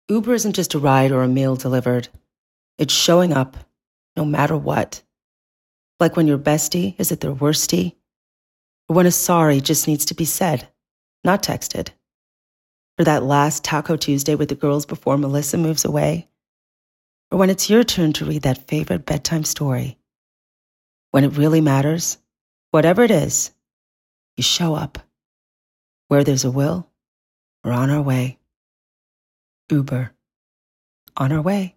Uber isn't just a ride or a meal delivered. It's showing up, no matter what. Like when your bestie is at their worstie, or when a sorry just needs to be said, not texted. Or that last Taco Tuesday with the girls before Melissa moves away. Or when it's your turn to read that favorite bedtime story. When it really matters, whatever it is, you show up. Where there's a will, we're on our way. Uber. On our way.